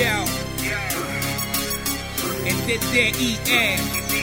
Yo, este es DIE,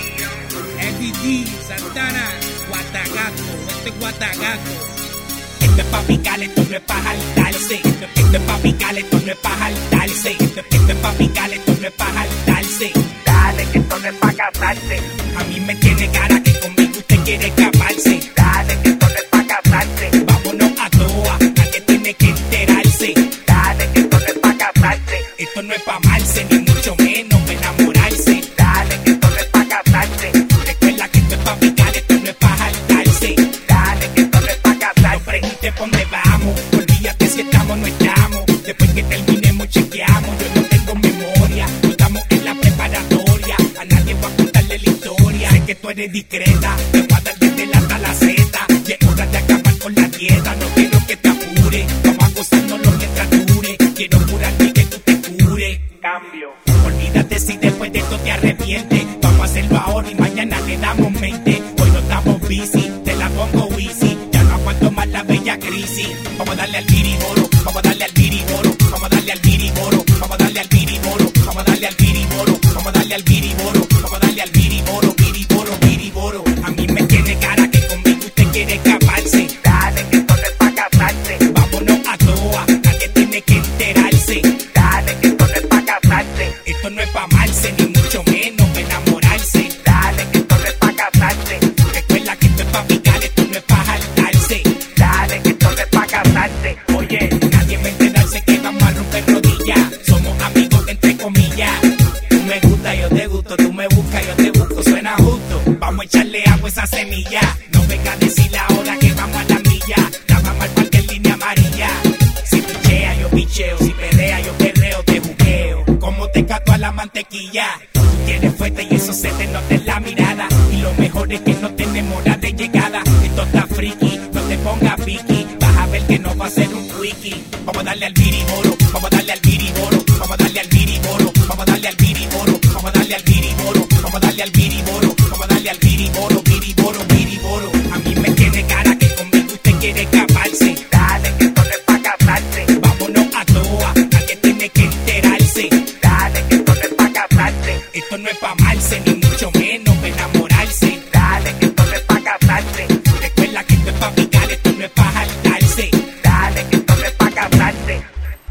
MDD, Santana, Guatagato, este es Guatagato. Esto es pa' picar, esto no es pa' jaltarse. Esto es pa' picar, esto no es pa' jaltarse. Esto es pa' picar, esto no es pa' jaltarse. Dale, que esto no es pa' casarse. A mí me tiene cara que conmigo usted quiere escaparse. Dale, que esto no es pa' casarse. Vámonos a toa, nadie tiene que enterarse. Dale, que esto no es pa' casarse. Esto no es pa' amarse, ni mucho menos pa' enamorarse. Dale, que esto no es pa' casarse. Recuerda que esto es pa' picar, esto no es pa' jaltarse. Dale, que esto no es pa' casarse. No preguntes pa' dónde vamos, olvídate si estamos o no estamos. Después que terminemos chequeamos, yo no tengo memoria. No estamos en la preparatoria, a nadie va a contarle la historia. Sé que tú eres discreta, te voy a dar desde la hasta la Z. Y es hora de acabar con la dieta, no quiero que te apure. Vamos a gozárnoslo mientras dure, quiero curarte que tú te cures. Cambio. Olvídate si después de esto te arrepientes. Vamos a hacerlo ahora y mañana le damos mente. Hoy no estamos busy, te la pongo easy. Ya no aguanto más la bella crisis. Vamos a darle al biriboro, vamos a darle al biriboro, vamos a darle al biriboro, vamos a darle al biriboro, vamos a darle al biriboro, vamos a darle al biriboro, vamos a darle al biriboro, biriboro, biriboro. A mí me tiene cara que conmigo usted quiere escaparse. Dale, que esto no es pa' casarse. Vámonos a toa, nadie tiene que enterarse. Dale, que esto no es pa' casarse. Esto no es pa' amarse, ni mucho menos pa' enamorarse. Dale, que esto no es pa' casarse. Recuerda que esto es pa' picar, esto no es pa' jaltarse. Dale, que esto no es pa' casarse. Oye, nadie va a enterarse que vamos a romper rodillas. Somos amigos entre comillas. Tú me gusta, yo te gusto, tú me buscas, yo te busco, suena justo. Vamos a echarle agua a esa semilla. No venga a decir ahora que vamos a la milla. Ya vamos al parque en línea amarilla. Si pichea, yo picheo. Si perrea, yo perreo, te juqueo. Como te cato a la mantequilla. Tú tienes fuerte y eso se te nota en la mirada. Y lo mejor es que no tenemos hora de llegada. Esto está friki, no te pongas piqui. Vas a ver que no va a ser un quickie. Vamos a darle al biriboro, vamos a darle al biriboro, vamos a darle al biriboro, vamos a darle al biriboro, vamos a darle al biriboro, vamos a darle al biriboro, vamos a darle al biriboro, biriboro, biriboro. A mí me tiene cara que conmigo usted quiere escaparse. Dale, que esto no es pa' casarse. Vámonos a toa, nadie tiene que enterarse. Dale, que esto no es pa' casarse. Esto no es pa' amarse, ni mucho menos pa' enamorarse. Dale, que esto no es pa' casarse. Recuerda que esto es pa' picar, esto no es pa' jaltarse. Dale, que esto no es pa' casarse.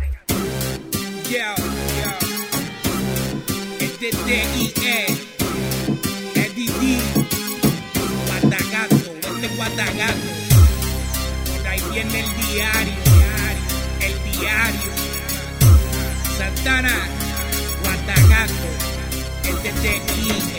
Yo, este es DIE, MDD, Guatagato, este es Guatagato. Por ahí viene el diario, Santana, Guatagato, este es DIE.